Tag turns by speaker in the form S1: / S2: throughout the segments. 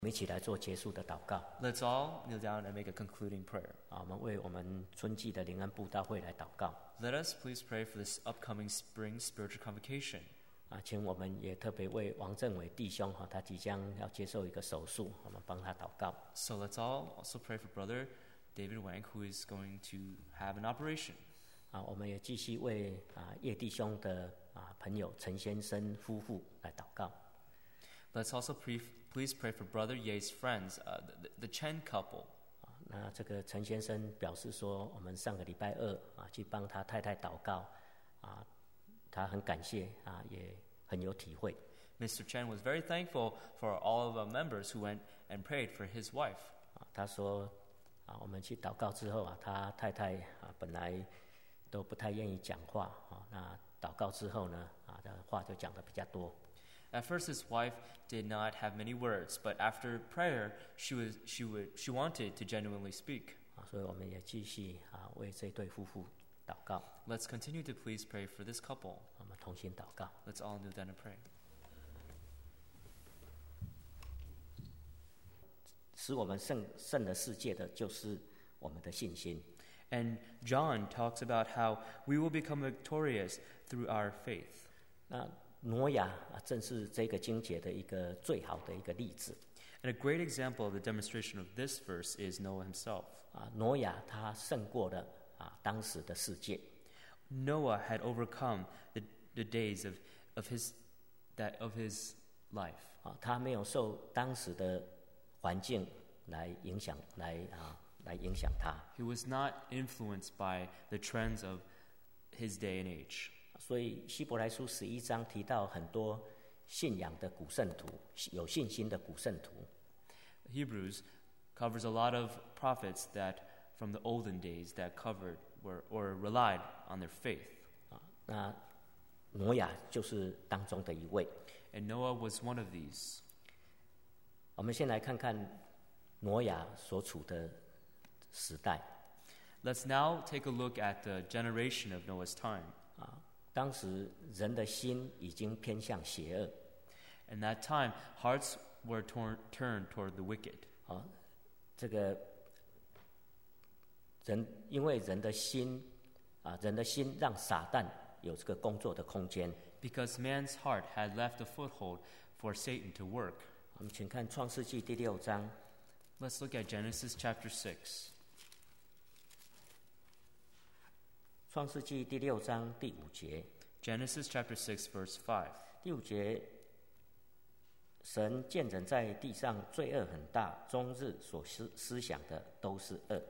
S1: 我们一起来做结束的祷告。
S2: Let's all kneel down and make a concluding prayer.
S1: 我们为我们春季的灵恩布道会来祷告。
S2: Let us please pray for this upcoming spring spiritual convocation.
S1: 请我们也特别为王政伟弟兄他即将要接受一个手术，我们帮他祷告。
S2: So let's all also pray for Brother David Wang, who is going to have an operation.
S1: 我们也继续为叶弟兄的朋友陈先生夫妇来祷告。
S2: Let's also please pray for Brother Ye's friends, the Chen couple.
S1: 那这个陈先生表示说，我们上个礼拜二去帮他太太祷告，他很感谢也很有体会。
S2: Mr. Chen was very thankful for all of our members who went and prayed for his wife.
S1: 他说我们去祷告之后他太太本来都不太愿意讲话那祷告之后呢的话就讲得比较多。
S2: At first, his wife did not have many words, but after prayer, she wanted to genuinely speak.
S1: 所以我们也继续为这对夫妇祷告。
S2: Let's continue to please pray for this couple.
S1: 我们同心祷告。
S2: Let's all kneel down and pray.
S1: 使我们胜了世界的就是我们的信心。
S2: And John talks about how we will become victorious through our faith.
S1: 那挪亚正是这个经节的一个最好的一个例子。
S2: And a great example of the demonstration of this verse is Noah himself.
S1: 挪亚他胜过了当时的世界。
S2: Noah had overcome the days of his life.
S1: 他没有受当时的环境来影响他。
S2: He was not influenced by the trends of his day and age.
S1: 所以希伯来书11章提到很多信仰的古圣徒，有信心的古圣徒。
S2: Hebrews covers a lot of prophets that from the olden days that covered or relied on their faith.
S1: 那挪亚就是当中的一位。
S2: And Noah was one of these.
S1: 我们先来看看挪亚所处的时代。
S2: Let's now take a look at the generation of Noah's time.
S1: 当时人的心已经偏向邪恶。
S2: In that time, hearts were turned toward the wicked.
S1: 这个因为人的心让撒旦有这个工作的空间。
S2: Because man's heart had left a foothold for Satan to work.
S1: 我们请看创世纪第6章。
S2: Let's look at Genesis chapter 6.
S1: 创世纪第6章第5节。
S2: Genesis chapter 6 verse 5.
S1: 第5节，神见人在地上罪恶很大，终日所思想的都是恶。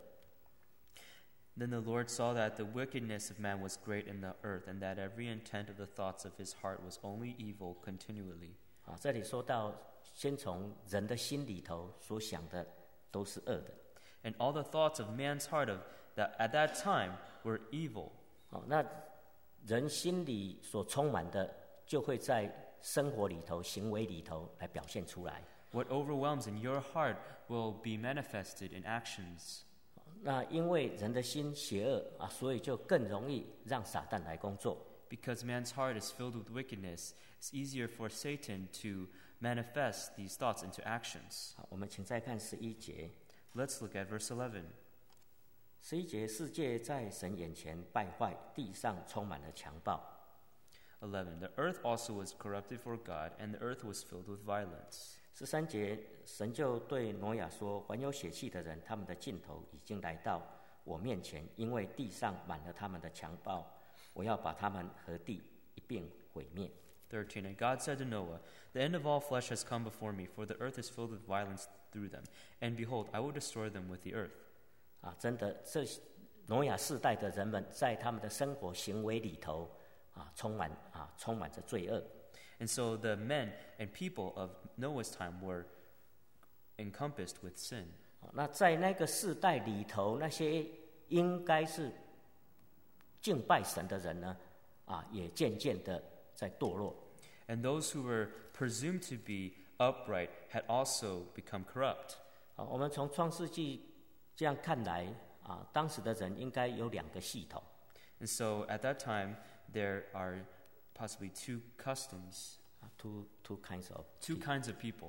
S2: Then the Lord saw that the wickedness of man was great in the earth, and that every intent of the thoughts of his heart was only evil continually.
S1: 这里说到，先从人的心里头所想的都是恶的。
S2: And all the thoughts of man's heart at that time were evil.
S1: 那人心里所充满的，就会在生活里头、行为里头来表现出来。
S2: What overwhelms in your heart will be manifested in actions.
S1: 那因为人的心邪恶所以就更容易让撒旦来工作。
S2: Because man's heart is filled with wickedness, it's easier for Satan to manifest these thoughts into actions.
S1: 我们请再看11节。
S2: Let's look at verse 11.
S1: 11节，世界在神眼前败坏，地上充满了强暴。
S2: 11. The earth also was corrupted for God, and the earth was filled with violence.
S1: 13节，神就对挪亚说：“凡有血气的人，他们的尽头已经来到我面前，因为地上满了他们的强暴，我要把他们和地一并毁灭。”
S2: 13. And God said to Noah, The end of all flesh has come before me, for the earth is filled with violence through them. And behold, I will destroy them with the earth.
S1: 真的，这挪亚世代的人们在他们的生活行为里头充满着罪恶。
S2: And so the men and people of Noah's time were encompassed with sin.
S1: 那在那个世代里头，那些应该是敬拜神的人呢，也渐渐的在堕落。
S2: And those who were presumed to be upright had also become corrupt.
S1: 我们从创世纪这样看来当时的人应该有2个系统。
S2: And so at that time, there are possibly two customs,
S1: two kinds of
S2: two kinds of people.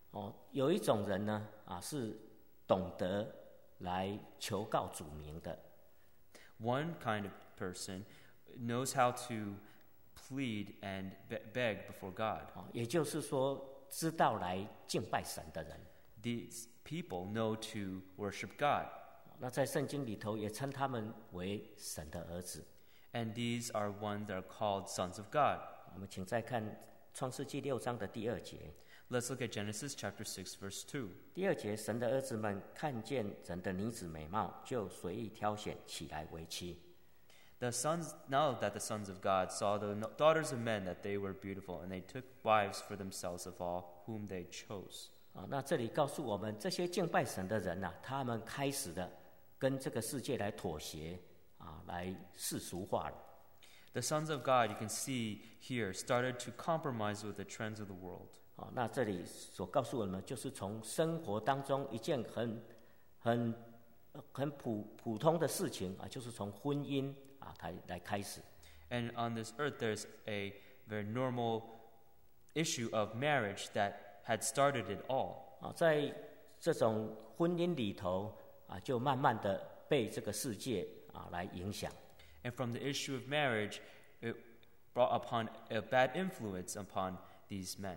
S1: 有一种人呢，是懂得来求告主名的。
S2: One kind of person knows how to plead and beg before God.
S1: 也就是说，知道来敬拜神的人。
S2: These people know to worship God.
S1: 那在圣经里头也称他们为神的儿子。
S2: And these are ones that are called sons of God.
S1: 我们请再看创世纪6章的第2节。
S2: Let's look at Genesis chapter 6, verse 2.
S1: 第2节，神的儿子们看见人的女子美貌，就随意挑选起来为妻。
S2: Now that the sons of God saw the daughters of men that they were beautiful, and they took wives for themselves of all whom they chose.
S1: 那这里告诉我们，这些敬拜神的人他们开始的跟这个世界来妥协，来世俗化了。
S2: The sons of God, you can see here, started to compromise with the trends of the world.
S1: 那这里所告诉我们，就是从生活当中一件很普通的事情就是从婚姻来开始。
S2: And on this earth, there's a very normal issue of marriage that had started it all.
S1: 在这种婚姻里头就慢慢的被这个世界来影响。
S2: And from the issue of marriage, it brought upon a bad influence upon these men.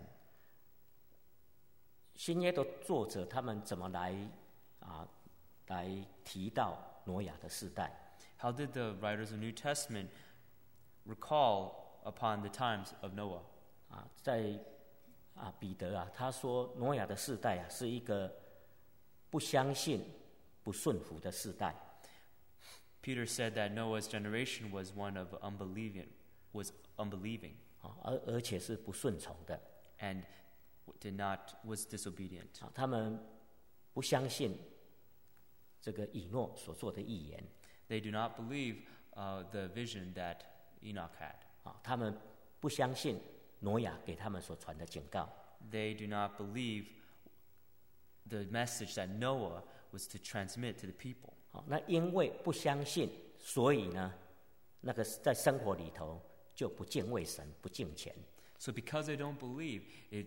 S1: 新约的作者他们怎么来提到挪亚的世代？
S2: How did the writers of New Testament recall upon the times of Noah?
S1: 在彼得他说挪亚的世代是一个不相信、不顺服的世代。
S2: Peter said that Noah's generation was one of unbelieving,
S1: 而且是不顺从的。
S2: And was disobedient.
S1: 他们不相信这个以诺所做的预言。
S2: They do not believe the vision that Enoch had.
S1: 他们不相信挪亚给他们所传的警告。
S2: They do not believe the message that Noah was to transmit to the people.
S1: 那因为不相信，所以呢，那个在生活里头就不敬畏神，不敬虔。
S2: So because they don't believe, it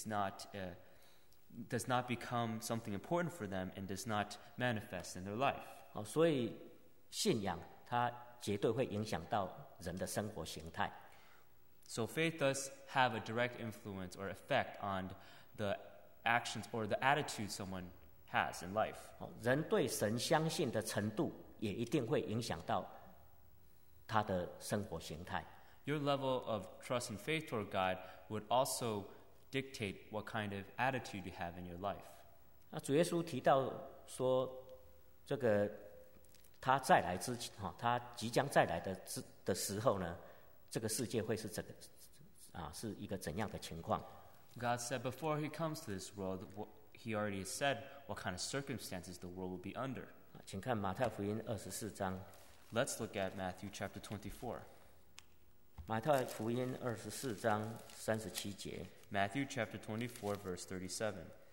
S2: does not become something important for them and does not manifest in their life.
S1: 所以信仰它绝对会影响到人的生活形态。
S2: So faith does have a direct influence or effect on the actions or the attitude someone has in life.
S1: 人对神相信的程度，也一定会影响到他的生活形态。
S2: Your level of trust and faith toward God would also dictate what kind of attitude you have in your life.
S1: 那主耶稣提到说，这个他再来之前，他即将再来的时候呢，这个世界会是是一个怎样的情况？
S2: God said before he comes to this world, he already said what kind of circumstances the world will be under.
S1: 请看马太福音24章。
S2: Let's look at Matthew chapter 24.
S1: 马太福音24章37节。
S2: Matthew chapter 24, verse 37.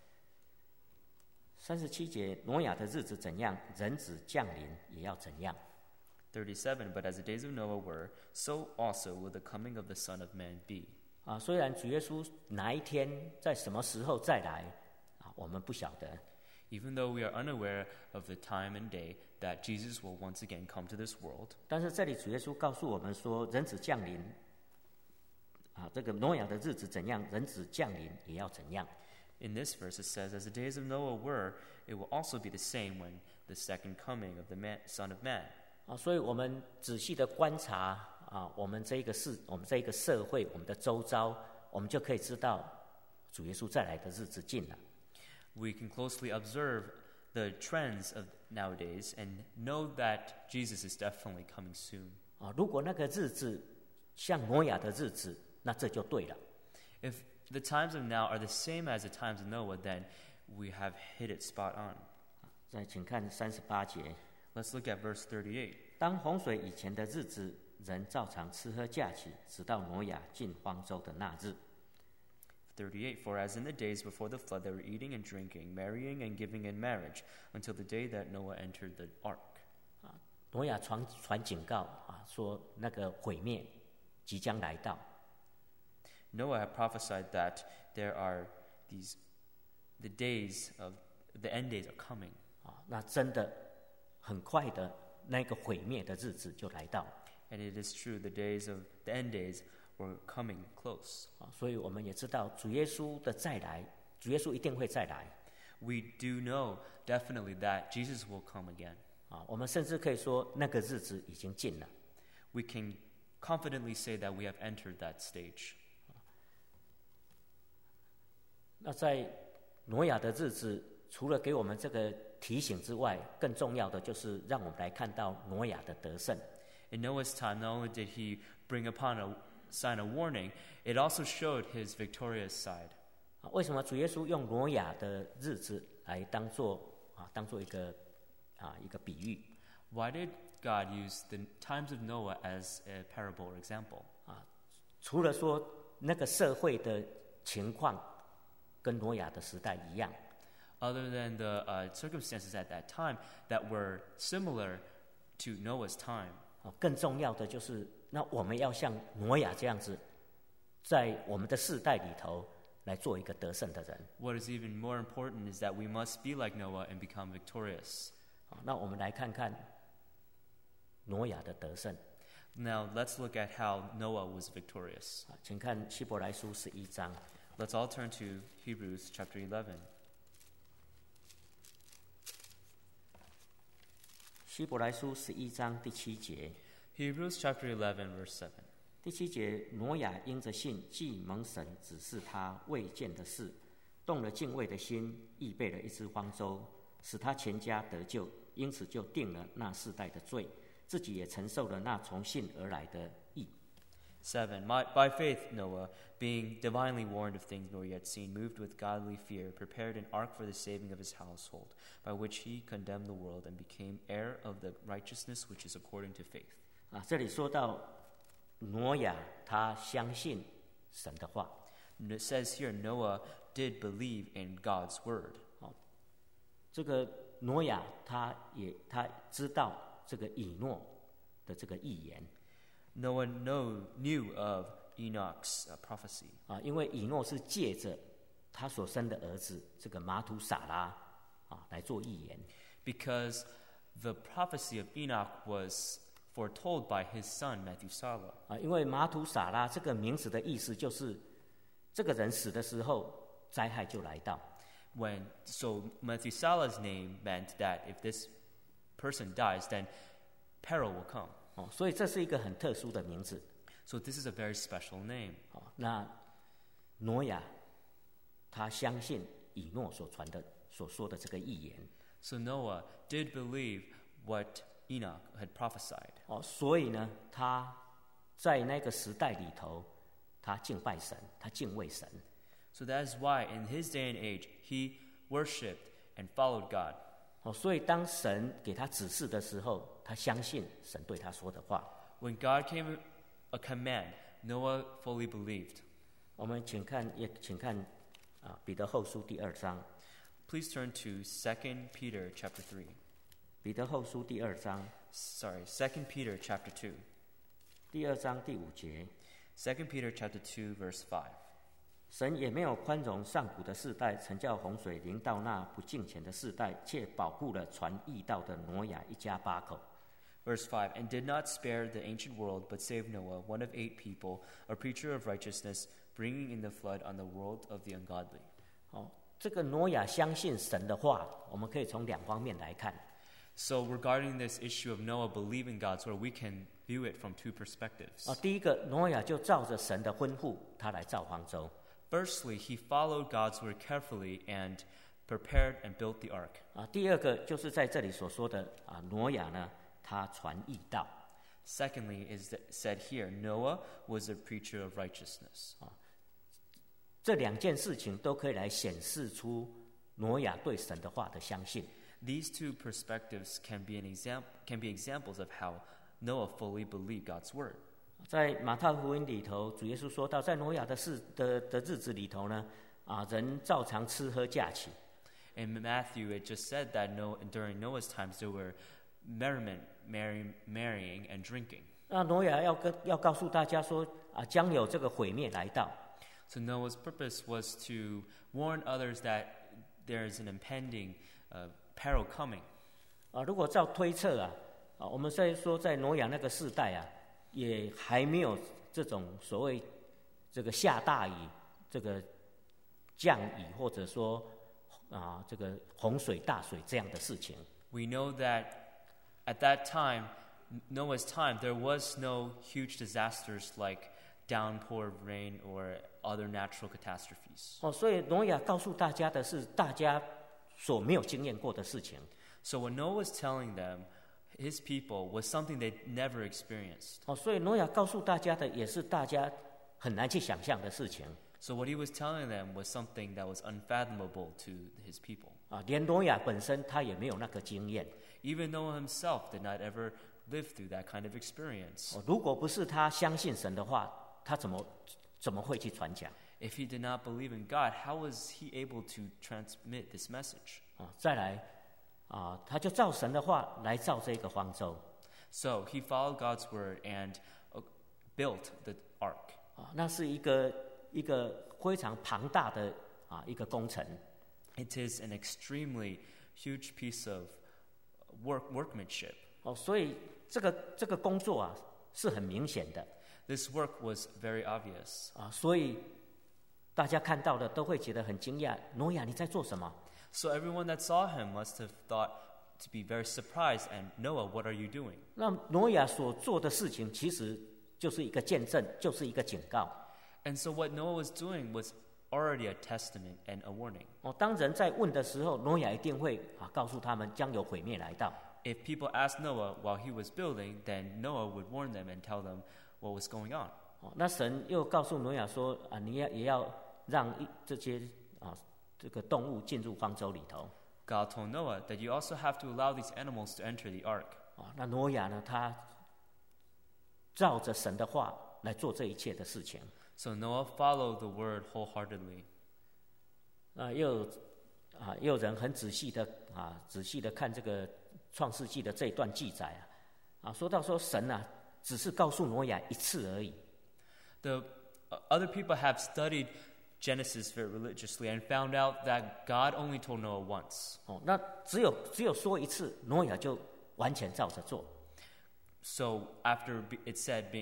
S1: 37节，挪亚的日子怎样，人子降临也要怎样。
S2: 37, but as the days of Noah were, so also will the coming of the Son of Man be.
S1: 虽然主耶稣哪一天在什么时候再来，我们不晓得。
S2: Even though we are unaware of the time and day that Jesus will once again come to this world.
S1: 但是这里主耶稣告诉我们说，人子降临，这个挪亚的日子怎样，人子降临也要怎样。
S2: In this verse it says, as the days of Noah were, it will also be the same when the second coming of the Son of Man.
S1: 所以我们仔细的观察我们这一个社会，我们的周遭，我们就可以知道主耶稣再来的日子近了。
S2: We can closely observe the trends of nowadays and know that Jesus is definitely coming soon.
S1: 如果那个日子像挪亚的日子，那这就对了。
S2: If the times of now are the same as the times of Noah, then we have hit it spot on.
S1: 再请看38节。
S2: Let's look at verse 38.
S1: 当洪水以前的日子，人照常吃喝嫁娶，直到挪亚进方舟的那日。
S2: 38, for as in the days before the flood they were eating and drinking, marrying and giving in marriage, until the day that Noah entered the ark.
S1: 挪亚传警告说那个毁灭即将来到。
S2: Noah had prophesied that there are these the end days are coming.
S1: 那真的很快的那个毁灭的日子就来到。
S2: And it is true, the end days were coming close.
S1: 所以我们也知道主耶稣的再来，主耶稣一定会再来。
S2: We do know definitely that Jesus will come again.
S1: 我们甚至可以说那个日子已经近了。
S2: We can confidently say that we have entered that stage.
S1: 那在挪亚的日子，除了给我们这个提醒之外，更重要的就是让我们来看到挪亚的得胜。
S2: In Noah's time, not only did he bring upon a sign of warning, it also showed his victorious side.
S1: 为什么主耶稣用挪亚的日子来当做一个比喻？
S2: Why did God use the times of Noah as a parable or example?
S1: 除了说那个社会的情况跟挪亚的时代一样。
S2: Other than the circumstances at that time that were similar to Noah's time.
S1: 更重要的就是，那我们要像挪亚这样子，在我们的世代里头来做一个得胜的人。
S2: What is even more important is that we must be like Noah and become victorious.
S1: 那我们来看看挪亚的得胜。
S2: Now let's look at how Noah was victorious.
S1: 请看希伯来书11章。
S2: Let's all turn to Hebrews chapter 11.
S1: 希伯来书11章第7节。
S2: Hebrews chapter 11, verse 7.
S1: 第7节，挪亚因着信，既蒙神指示他未见的事，动了敬畏的心，预备了一只方舟，使他全家得救，因此就定了那世代的罪，自己也承受了那从信而来的义。
S2: 7. By faith, Noah, being divinely warned of things nor yet seen, moved with godly fear, prepared an ark for the saving of his household, by which he condemned the world and became heir of the righteousness which is according to faith.
S1: 这里说到挪亚他相信神的话。
S2: It says here Noah did believe in God's word.
S1: 这个挪亚他知道这个以诺的这个预言。
S2: Noah knew of Enoch's prophecy.
S1: 因为以诺是借着他所生的儿子这个马土撒拉来做预言。
S2: Because the prophecy of Enoch was foretold by his son Methuselah.
S1: 因为马土撒拉这个名字的意思就是这个人死的时候灾害就来到。
S2: So Methuselah's name meant that if this person dies, then peril will come.
S1: 所以这是一个很特殊的名字。
S2: So this is a very special name.
S1: 那挪亚他相信以诺所说的这个预言。
S2: So Noah did believe what Enoch had prophesied.
S1: 所以呢，他在那个时代里头，他敬拜神，他敬畏神。
S2: So that is why in his day and age he worshipped and followed God.
S1: 所以当神给他指示的时候，他相信神对他说的话。
S2: When God gave a command, Noah fully believed.
S1: 我们请看彼得后书第2章。
S2: Please turn to 2 Peter chapter 3.
S1: 彼得后书第2章。
S2: 2 Peter chapter 2.
S1: 第2章第5节。
S2: 2 Peter chapter 2 verse 5.
S1: 神也没有宽容上古的世代，曾叫洪水临到那不敬虔的世代，却保护了传义道的挪亚一家8口。
S2: Verse 5, and did not spare the ancient world, but saved Noah, one of 8 people, a preacher of righteousness, bringing in the flood on the world of the ungodly.
S1: 这个挪亚相信神的话，我们可以从2方面来看。
S2: So regarding this issue of Noah believing God's word, we can view it from 2 perspectives.
S1: 第一个，挪亚就照着神的吩咐，他来造方舟。
S2: Firstly, he followed God's word carefully and prepared and built the ark.
S1: 第二个就是在这里所说的挪亚呢，他传义道。
S2: Secondly, is said here, Noah was a preacher of righteousness.
S1: 这2件事情都可以来显示出挪亚对神的话的相信。
S2: These 2 perspectives can be examples of how Noah fully believed God's word.
S1: 在马太福音里头，主耶稣说到，在挪亚的日子里头呢，人照常吃喝嫁娶。
S2: In Matthew, it just said that during Noah's times there were merriment, marrying, and drinking.
S1: 那挪亚要告诉大家说，将有这个毁灭来到。
S2: So Noah's purpose was to warn others that there is an impending peril coming.
S1: 如果照推测我们虽然说在挪亚那个世代也还没有这种所谓这个下大雨、这个降雨，或者说这个洪水、大水这样的事情。
S2: We know that at that time, Noah's time, there was no huge disasters like downpour of rain or other natural catastrophes.
S1: 所以挪亚告诉大家的是大家所没有经验过的事情。
S2: So what Noah was telling them, his people, was something they never experienced.
S1: 所以挪亚告诉大家的也是大家很难去想象的事情。
S2: So what he was telling them was something that was unfathomable to his people.
S1: 连挪亚本身他也没有那个经验。
S2: Even Noah himself did not ever live through that kind of experience.
S1: 如果不是他相信神的话，他怎么会去传讲？
S2: If he did not believe in God, how was he able to transmit this message?
S1: 再来他就照神的话来造这个方舟。
S2: So he followed God's word and built the ark.
S1: 那是一个非常庞大的一个工程。
S2: It is an extremely huge piece of workmanship.
S1: 所以这个工作是很明显的。
S2: This work was very obvious.
S1: 所以大家看到的都会觉得很惊讶，挪亚你在做什么？
S2: So everyone that saw him must have thought to be very surprised, and Noah, what are you doing?
S1: 那挪亚所做的事情其实就是一个见证，就是一个警告。
S2: And so what Noah was doing was already a testament and a warning.
S1: 当人在问的时候，挪亚一定会告诉他们将有毁灭来到。
S2: If people asked Noah while he was building, then Noah would warn them and tell them what was going on.
S1: 那神又告诉挪亚说你也要让这些这个动物进入方舟里头。
S2: God told Noah that you also have to allow these animals to enter the ark.
S1: 那挪亚呢，他照着神的话来做这一切的事情。
S2: So Noah followed the word wholeheartedly.
S1: 又有人很仔细的看这个创世纪的这一段记载说到说神只是告诉挪亚一次而已。
S2: The other people have studied Genesis very religiously and found out that God only told Noah once.
S1: 那只有说一次，挪亚就完全照着做。
S2: So after it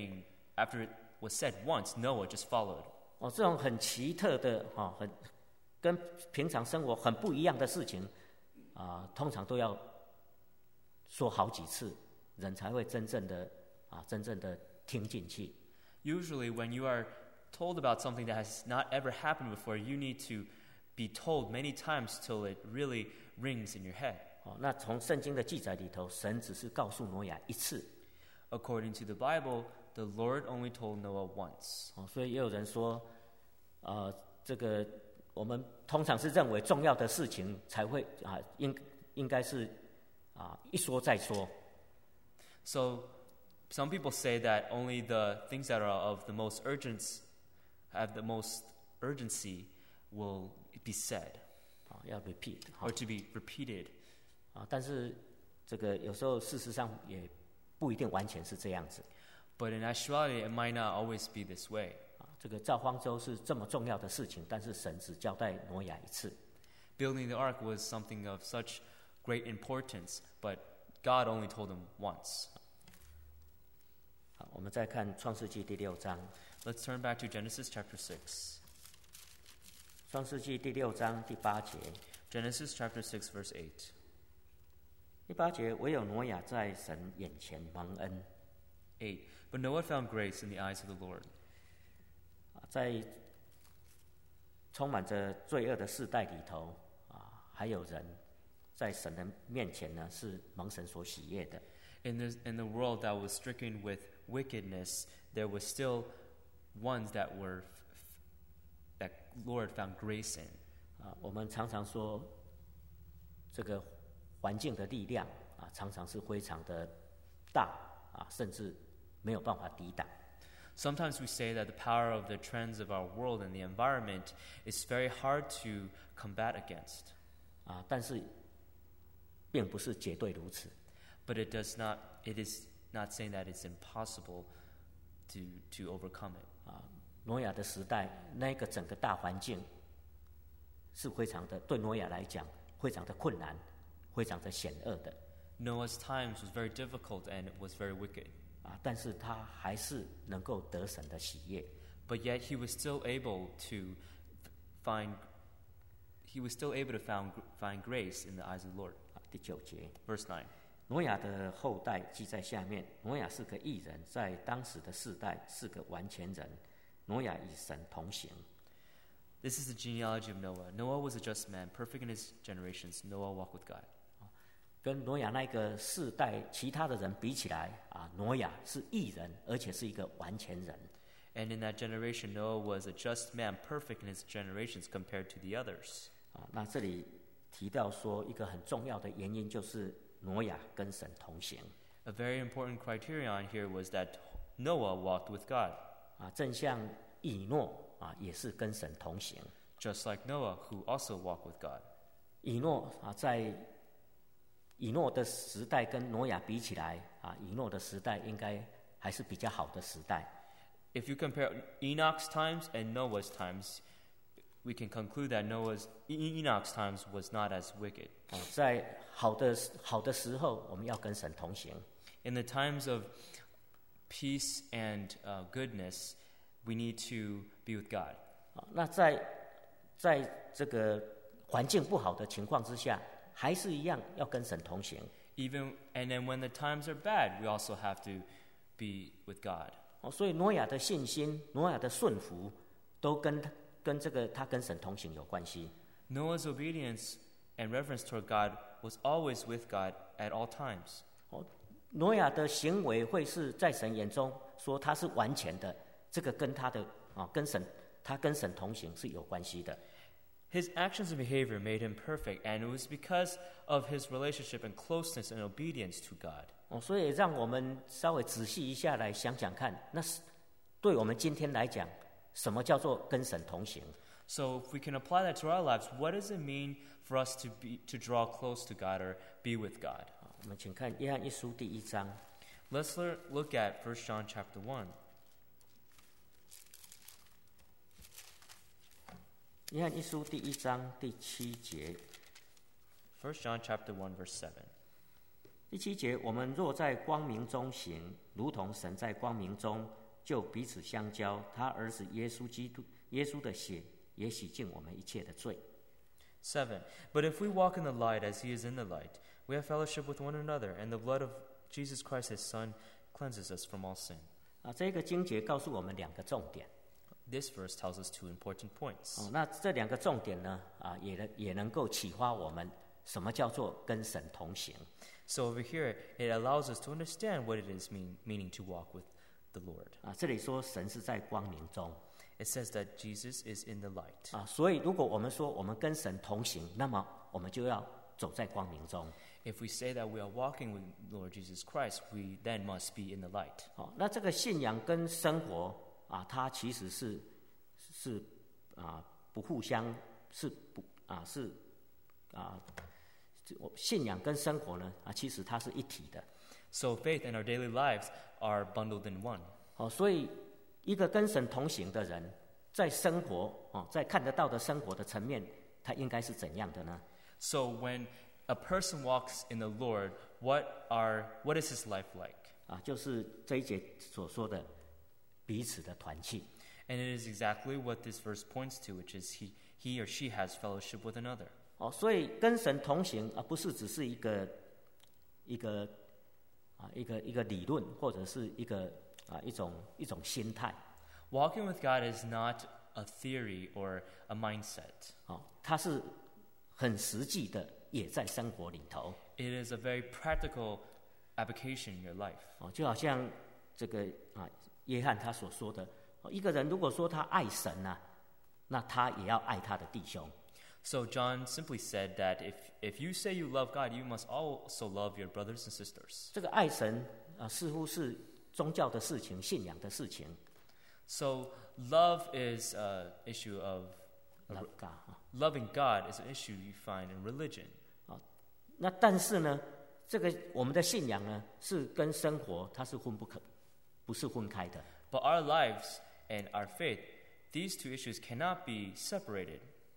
S2: was said once, Noah just followed.
S1: 这种很奇特的很跟平常生活很不一样的事情通常都要说好几次，人才会真正的听进去。
S2: Usually, when you are told about something that has not ever happened before, you need to be told many times till it really rings in your head.
S1: 那从圣经的记载里头，神只是告诉挪亚一次。
S2: According to the Bible, the Lord only told Noah once.
S1: 所以也有人说，这个我们通常是认为重要的事情才会应该是一说再说。
S2: So some people say that only the things that are of the most have the most urgency will be said.
S1: 要 repeat
S2: or to be repeated.
S1: 但是这个有时候事实上也不一定完全是这样子。
S2: But in actuality, it might not always be this way.
S1: 这个造方舟是这么重要的事情，但是神只交代挪亚一次。
S2: Building the ark was something of such great importance, but God only told him once.
S1: 好，我们再看创世纪第6章。
S2: Let's turn back to Genesis chapter 6.
S1: 创世纪第6章第8节。
S2: Genesis chapter 6, verse 8.
S1: 第8节，唯有挪亚在神眼前蒙恩。
S2: 8. But Noah found grace in the eyes of the Lord.
S1: 在充满着罪恶的世代里头还有人在神的面前呢，是蒙神所喜悦的。
S2: In the world that was stricken with wickedness, there was still ones that Lord found grace in.
S1: 我们常常说，这个环境的力量常常是非常的大甚至没有办法抵挡。
S2: Sometimes we say that the power of the trends of our world and the environment is very hard to combat against.
S1: 但是并不是绝对如此。
S2: But it is not saying that it's impossible to overcome it.
S1: 挪亚的时代，那个整个大环境是非常的，对挪亚来讲非常的困难，非常的险恶的。
S2: Noah's times was very difficult and it was very wicked.
S1: 但是他还是能够得神的喜悦。
S2: But yet he was still able to find find grace in the eyes of the Lord.
S1: 第9节
S2: Verse 9.
S1: 挪亚的后代记在下面。挪亚是个义人，在当时的世代是个完全人。挪亚与神同行。
S2: This is the genealogy of Noah. Noah was a just man, perfect in his generations. Noah walked with God.
S1: 跟挪亚那个世代其他的人比起来，挪亚是义人，而且是一个完全人。
S2: And in that generation, Noah was a just man, perfect in his generations compared to the others.
S1: 那这里提到说，一个很重要的原因就是挪亚跟神同行。
S2: A very important criterion here was that Noah walked with God.
S1: 正像以诺也是跟神同行。
S2: Just like Noah, who also walked with God.
S1: 以诺在以诺的时代跟挪亚比起来，以诺的时代应该还是比较好的时代。
S2: If you compare Enoch's times and Noah's times, we can conclude that Enoch's times was not as wicked.
S1: 在好的时候，我们要跟神同行。
S2: In the times of peace and goodness, we need to be with God.
S1: 那在这个环境不好的情况之下，还是一样要跟神同行。
S2: And then when the times are bad, we also have to be with God.
S1: 所以挪亚的信心、挪亚的顺服，都跟这个他跟神同行有关系。
S2: Noah's obedience and reverence toward God was always with God at all times.
S1: 挪亚的行为会是在神眼中说他是完全的，这个跟他的他跟神同行是有关系的。
S2: His actions and behavior made him perfect, and it was because of his relationship and closeness and obedience to God.
S1: 所以让我们稍微仔细一下来想想看，那是对我们今天来讲，什么叫做跟神同行？
S2: So if we can apply that to our lives, what does it mean for us to draw close to God or be with God?
S1: 我们请看约翰一书第1章。
S2: Let's look at 1 John chapter 1.
S1: 约翰一书第1章第7节。
S2: 1 John chapter 1 verse 7.
S1: 第7节，我们若在光明中行，如同神在光明中，就彼此相交。他儿子耶稣的血也洗净我们一切的罪。
S2: 7. But if we walk in the light as he is in the light, we have fellowship with one another, and the blood of Jesus Christ his Son cleanses us from all sin.
S1: 这个经节告诉我们2个重点。
S2: This verse tells us 2 important points.
S1: 那这2个重点呢，也能够启发我们什么叫做跟神同行。
S2: So over here, it allows us to understand what it is meaning to walk with the Lord.
S1: 这里说神是在光明中。
S2: It says that Jesus is in the light.
S1: 所以如果我们说我们跟神同行，那么我们就要走在光明中。
S2: If we say that we are walking with Lord Jesus Christ, we then must be in the light.
S1: 那这个信仰跟生活它其实是不互相信仰跟生活呢其实它是一体的。
S2: So faith and our daily lives are bundled in one.
S1: 所以一个跟神同行的人，在生活在看得到的生活的层面，他应该是怎样的呢？
S2: So when a person walks in the Lord, what is his life like?
S1: 就是这一节所说的彼此的团契。
S2: And it is exactly what this verse points to, which is he or she has fellowship with another.
S1: 所以跟神同行不是只是一个理论，或者是一种心态。
S2: Walking with God is not a theory or a mindset.
S1: 它是很实际的，也在生活里头。
S2: It is a very practical application in your life.
S1: 就好像这个约翰他所说的，一个人如果说他爱神那他也要爱他的弟兄。
S2: So John simply said that if you say you love God, you must also love your brothers and sisters.
S1: 这个爱神似乎是宗教的事情、信仰的事情。
S2: So love is an issue of loving God is an issue you find in religion.
S1: 那但是呢，这个我们的信仰呢，是跟生活它是不是分开的。
S2: But our lives and our faith, these two issues cannot be separated.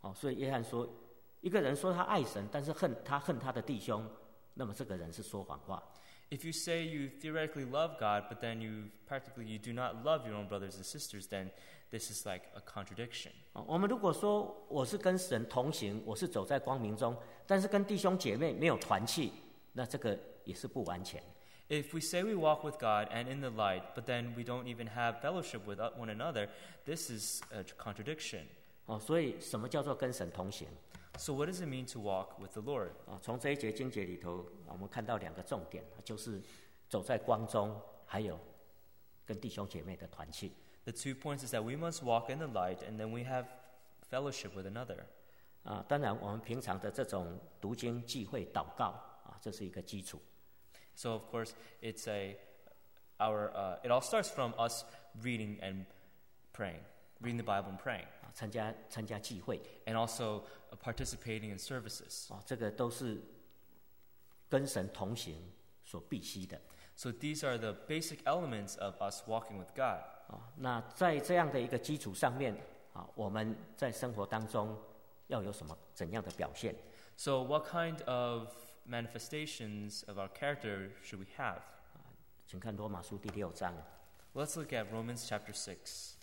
S1: 所以约翰说，一个人说他爱神，但是恨他的弟兄，那么这个人是说谎话。
S2: If you say you theoretically love God, but then you do not love your own brothers and sisters, then this is like a contradiction.
S1: 我们如果说我是跟神同行，我是走在光明中，但是跟弟兄姐妹没有团契，那这个也是不完全。
S2: If we say we walk with God and in the light, but then we don't even have fellowship with one another, this is a contradiction.
S1: 所以什么叫做跟神同行？
S2: So what does it mean to walk with the Lord?
S1: 从这一节经节里头，我们看到两个重点，就是走在光中，还有跟弟兄姐妹的团契。
S2: The 2 points is that we must walk in the light, and then we have fellowship with another.
S1: 当然，我们平常的这种读经、聚会、祷告这是一个基础。
S2: So of course, it all starts from us reading and praying, reading the Bible and praying.
S1: 参加聚会
S2: And also participating in services.
S1: 这个都是跟神同行所必须的。
S2: So these are the basic elements of us walking with God.
S1: 那在这样的一个基础上面我们在生活当中要有怎样的表现？
S2: So what kind of manifestations of our character should we have?
S1: 请看罗马书第6章。
S2: Let's look at Romans chapter 6.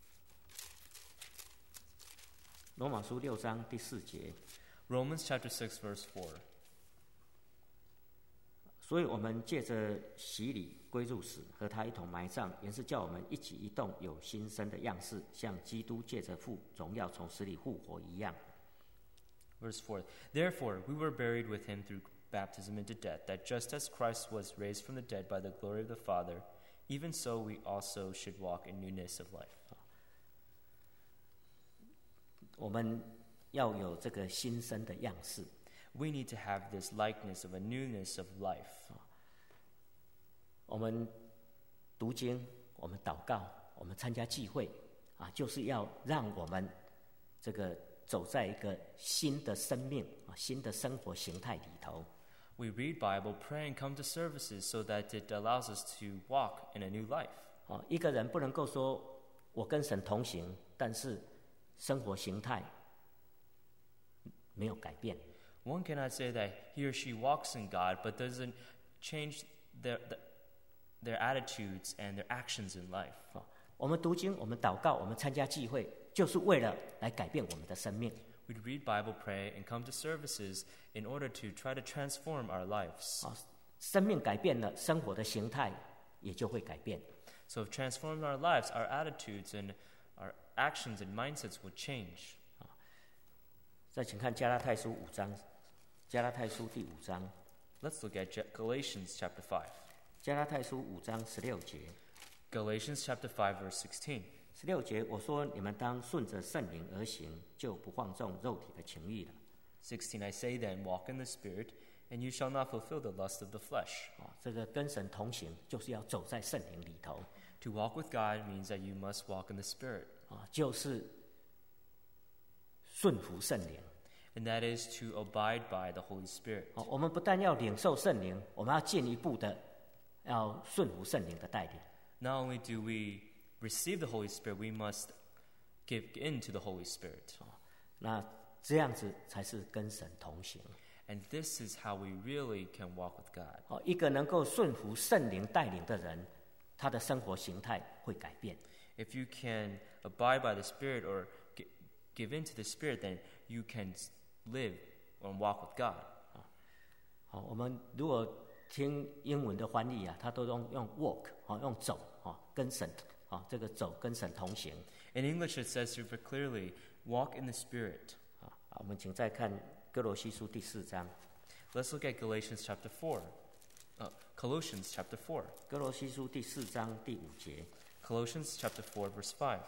S1: 罗马书6章第4节。
S2: Romans chapter 6 verse 4.
S1: 所以我们借着洗礼归入死，和他一同埋葬，原是叫我们一举一动有新生的样式，像基督借着父荣耀从死里复活一样。
S2: Verse 4. Therefore, we were buried with him through baptism into death, that just as Christ was raised from the dead by the glory of the Father, even so we also should walk in newness of life.
S1: 我们要有这个新生的样式。
S2: We need to have this likeness of a newness of life.
S1: 我们读经，我们祷告，我们参加聚会就是要让我们这个走在一个新的生命新的生活形态里头。
S2: We read Bible, pray, and come to services so that it allows us to walk in a new life.
S1: 一个人不能够说我跟神同行，但是生活形态没有改变。
S2: One cannot say that he or she walks in God, but doesn't change their attitudes and their actions in life.
S1: 我们读经，我们祷告，我们参加聚会，就是为了来改变我们的生命。
S2: We'd read Bible, pray, and come to services in order to try to transform our lives.
S1: 生命改变了，生活的形态也就会改变。
S2: So if transforming our lives, our attitudes and our actions and mindsets would change.
S1: 再请看加拉太书5章，加拉太书第5章。
S2: Let's look at Galatians chapter 5.
S1: 加拉太书5章16节。
S2: Galatians chapter 5 verse 16.
S1: 16节，我说你们当顺着圣灵而行，就不放纵肉体的情欲了。
S2: 16, I say then, walk in the Spirit, and you shall not fulfill the lust of the flesh.
S1: 这个跟神同行，就是要走在圣灵里头。
S2: To walk with God means that you must walk in the Spirit.
S1: 就是顺服圣灵。
S2: And that is to abide by the Holy Spirit.
S1: 我们不但要领受圣灵，我们要进一步的要顺服圣灵的带领。
S2: Not only do we receive the Holy Spirit, we must give in to the Holy Spirit.
S1: 那这样子才是跟神同行。
S2: And this is how we really can walk with God.
S1: 一个能够顺服圣灵带领的人，他的生活形态会改变。
S2: If you can abide by the Spirit or give in to the Spirit, then you can live and walk with God.
S1: 我们如果听英文的翻译他都用 walk 用走跟神这个走跟神同行。
S2: In English, it says super clearly, walk in the Spirit.
S1: 我们请再看哥罗西书第4章。
S2: Let's look at Galatians chapter 4. Colossians chapter 4.
S1: 哥罗西书第4章第5节。
S2: Colossians chapter 4 verse 5.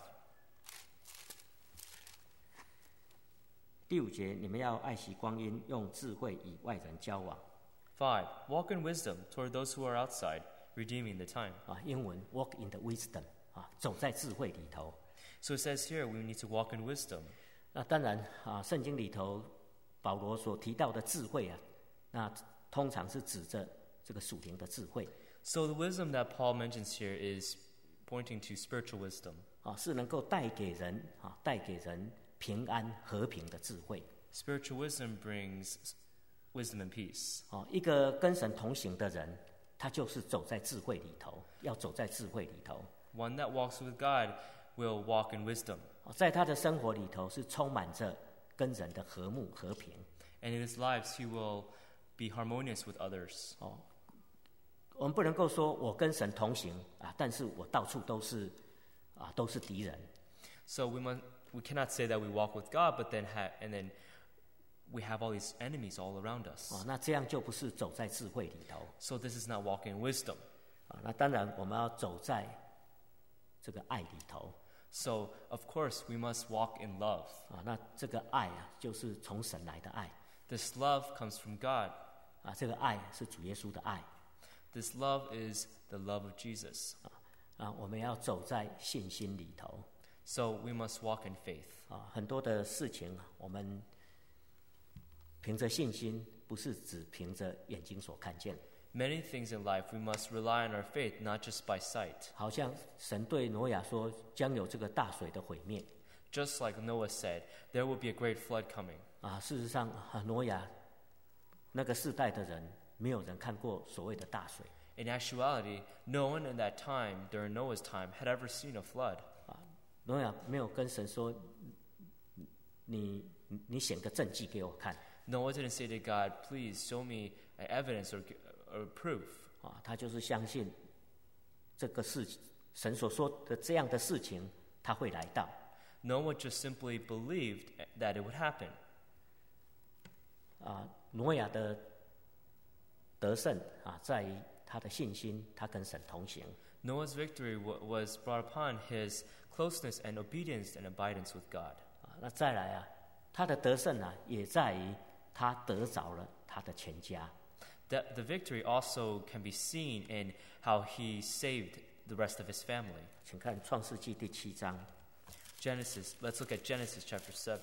S1: 第5节，你们要爱惜光阴，用智慧与外人交往。
S2: 5. Walk in wisdom toward those who are outside, redeeming the time.
S1: 英文 walk in the wisdom 走在智慧里头。
S2: So it says here we need to walk in wisdom.
S1: 那当然圣经里头保罗所提到的智慧那通常是指着这个属灵的智慧。
S2: So the wisdom that Paul mentions here is pointing to spiritual wisdom.
S1: 是能够带给人平安和平的智慧。
S2: Spiritual wisdom brings wisdom and peace.
S1: 一个跟神同行的人，他就是走在智慧里头，要走在智慧里头。
S2: One that walks with God will walk in wisdom.
S1: 在他的生活里头是充满着跟人的和睦和平。
S2: And in his lives, he will be harmonious with others.
S1: 我们不能够说我跟神同行但是我到处都是敌人。
S2: So we cannot say that we walk with God, but then we have all these enemies all around us.
S1: 那这样就不是走在智慧里头。
S2: So this is not walking in wisdom.
S1: 那当然我们要走在这个爱里头。
S2: So of course we must walk in love.
S1: 那这个爱就是从神来的爱。
S2: This love comes from God.
S1: 这个爱是主耶稣的爱。
S2: This love is the love of Jesus.
S1: 我们要走在信心里头。
S2: So we must walk in faith.
S1: 很多的事情我们凭着信心，不是只凭着眼睛所看见。
S2: Many things in life we must rely on our faith, not just by sight.
S1: 好像神对挪亚说，将有这个大水的毁灭。
S2: Just like Noah said, there will be a great flood coming.
S1: 事实上挪亚那个世代的人，没有人看过所谓的大水。
S2: In actuality, no one in that time, during Noah's time, had ever seen a flood.
S1: 挪亚没有跟神说，你显个证据给我看。
S2: Noah didn't say to God, please show me evidence or proof.
S1: 他就是相信这个事情，神所说的这样的事情，他会来到。
S2: Noah just simply believed that it would happen.
S1: 挪亚的得胜在于他的信心，他跟神同行。
S2: Noah's victory was brought upon his closeness and obedience and abidance with God.
S1: 那再来他的得胜也在于他得着了他的全家。
S2: The victory also can be seen in how he saved the rest of his family.
S1: 请看创世纪第7章。
S2: Let's look at Genesis chapter 7.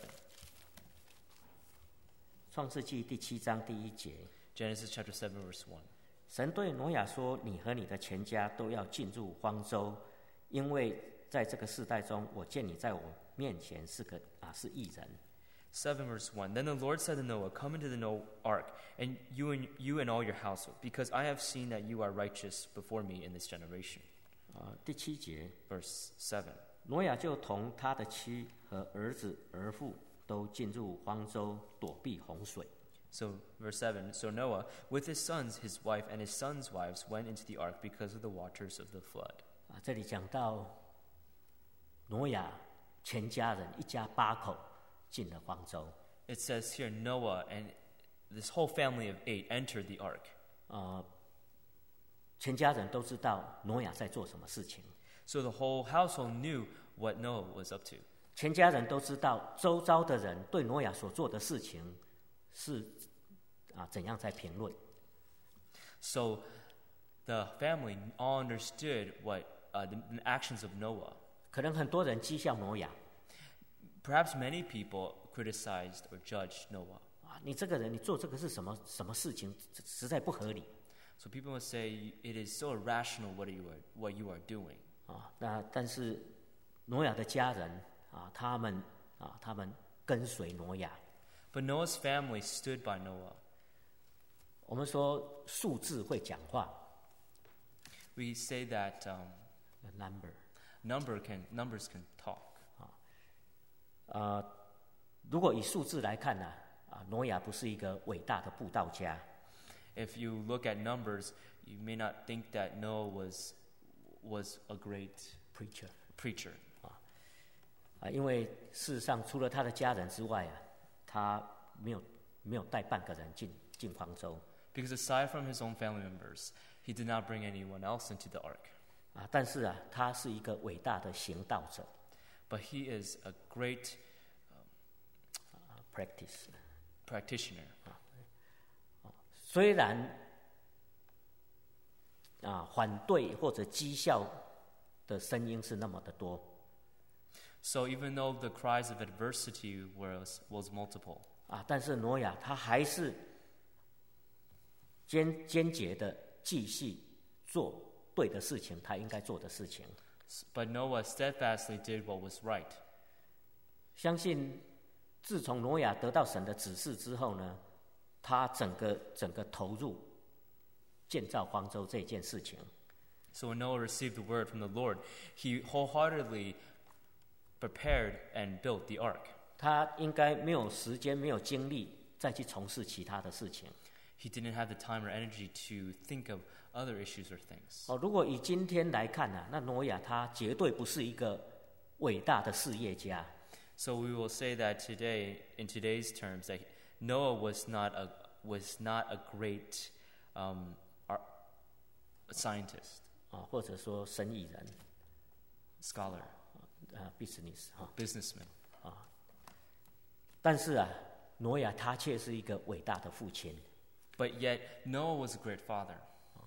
S1: 创世纪第7章第1节。
S2: Genesis chapter 7 verse 1.
S1: 神对挪亚说：“你和你的全家都要进入方舟，因为在这个世代中，我见你在我面前是义人。”
S2: 7 verse 1. Then the Lord said to Noah, Come into the ark, and you and all your household, because I have seen that you are righteous before me in this generation.
S1: 第7节
S2: Verse 7.
S1: 挪亚就同他的妻和儿子儿妇都进入方舟，躲避洪水。
S2: So, verse 7, So Noah, with his sons, his wife, and his sons' wives, went into the ark because of the waters of the flood.
S1: 这里讲到挪亚全家人一家8口进了方舟。
S2: It says here Noah and this whole family of 8 entered the ark.
S1: 全家人都知道挪亚在做什么事情。
S2: So the whole household knew what Noah was up to.
S1: 全家人都知道周遭的人对挪亚所做的事情是怎样在评论。
S2: So the family all understood what the actions of Noah.
S1: 可能很多人讥笑挪亚。
S2: Perhaps many people criticized or judged Noah.
S1: 你这个人，你做这个是什么事情？实在不合理。
S2: So people would say it is so irrational what you are doing.
S1: 但是挪亚的家人他们跟随挪亚。
S2: But Noah's family stood by Noah.
S1: 我们说数字会讲话。
S2: We say that numbers can talk.
S1: 如果以数字来看挪亚不是一个伟大的布道家。
S2: If you look at numbers, you may not think that Noah was a great preacher.
S1: 因为事实上除了他的家人之外他没有带半个人进方舟。
S2: Because aside from his own family members, he did not bring anyone else into the ark.
S1: 但是他是一个伟大的行道者。
S2: But he is a great practitioner.
S1: 虽然反对或者讥笑的声音是那么的多。
S2: So even though the cries of adversity was multiple.
S1: 但是挪亚他还是坚决的继续做对的事情，他应该做的事情。
S2: But Noah steadfastly did what was right.
S1: 相信自从挪亚得到神的指示之后呢，他整个投入建造方舟这件事情。
S2: So when Noah received the word from the Lord, he wholeheartedly prepared and built the ark.
S1: 他应该没有时间、没有精力再去从事其他的事情。
S2: He didn't have the time or energy to think of other issues or things.
S1: 如果以今天来看啊，那挪亚他绝对不是一个伟大的事业家。
S2: So we will say that today, in today's terms, that Noah was not a great scientist,
S1: 或者说生意人
S2: scholar,
S1: ，business
S2: businessman.
S1: 但是啊，挪亚他却是一个伟大的父亲。
S2: But yet, Noah was a great father.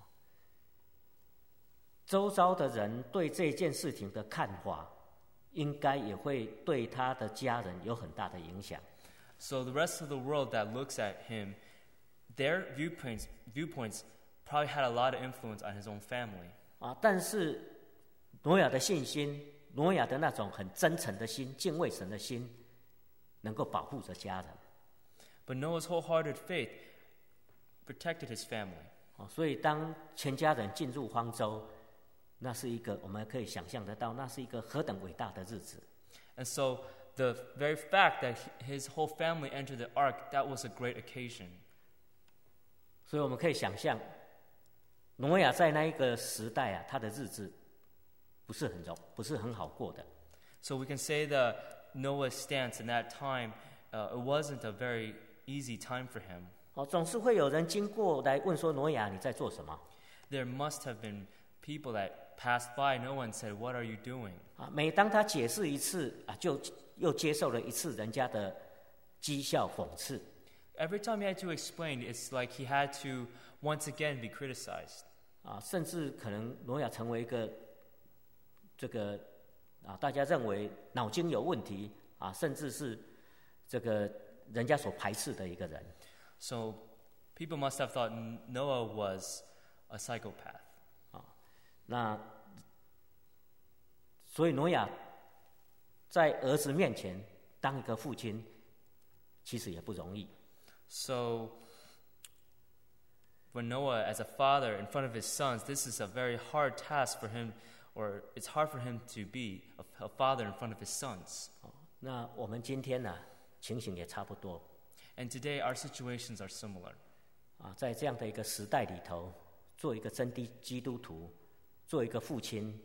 S1: 周遭的人对这件事情的看法，应该也会对他的家人有很大的影响。
S2: So the rest of the world that looks at him, their viewpoints probably had a lot of influence on his own family.
S1: 但是挪亚的信心，挪亚的那种很真诚的心、敬畏神的心，能够保护着家人。
S2: But Noah's wholehearted faith protected his family.
S1: 所以当全家人进入方舟，那是一个我们可以想象得到，那是一个何等伟大的日子。
S2: And so the very fact that his whole family entered the ark, that was a great occasion.
S1: 所以我们可以想象，挪亚在那一个时代啊，他的日子不是很好过的。
S2: So we can say that Noah's stance in that time, it wasn't a very easy time for him.
S1: 总是会有人经过来问说：“挪亚，你在做什么？”
S2: There must have been people that passed by Noah and said, "What are you doing?"
S1: 每当他解释一次就又接受了一次人家的讥笑讽刺。
S2: Every time he had to explain, it's like he had to once again be criticized.
S1: 甚至可能挪亚成为一个这个大家认为脑筋有问题甚至是这个人家所排斥的一个人。
S2: So people must have thought Noah was a psychopath.
S1: 那所以挪亚在儿子面前当一个父亲，其实也不容易。
S2: So when Noah, as a father in front of his sons, this is a very hard task for him, or it's hard for him to be a father in front of his sons.
S1: 那我们今天呢，情形也差不多。
S2: And today our situations are similar.
S1: 在这样的一个时代里头，做一个真基督徒，做一个父亲，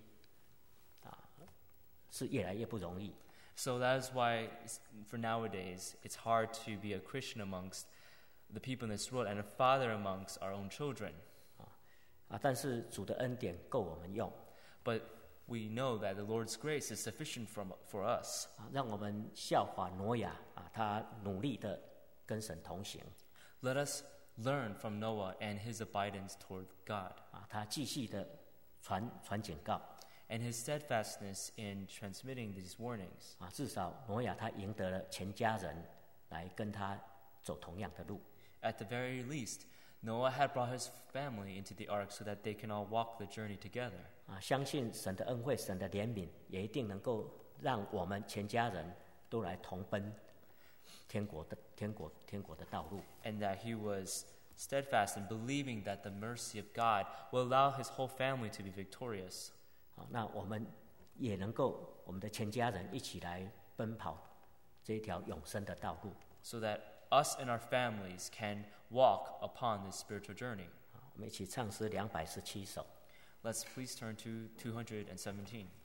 S1: 是越来越不容易。
S2: So that is why, for nowadays, it's hard to be a Christian amongst the people in this world and a father amongst our own children.
S1: 但是主的恩典够我们用。
S2: But we know that the Lord's grace is sufficient for us.
S1: 让我们效法挪亚他努力的跟神同行。
S2: Let us learn from Noah and his abidance toward God.
S1: 他继续的传警告。
S2: And his steadfastness in transmitting these warnings.
S1: 至少挪亚他赢得了全家人来跟他走同样的路。
S2: At the very least, Noah had brought his family into the ark so that they can all walk the journey together.
S1: 相信神的恩惠、神的怜悯，也一定能够让我们全家人都来同奔天国的道路。
S2: And that he was steadfast in believing that the mercy of God will allow his whole family to be victorious.
S1: 那我们也能够，我们的全家人一起来奔跑这一条永生的道路。
S2: So that us and our families can walk upon this spiritual journey.
S1: 我们一起唱诗217首。
S2: Let's please turn to 217.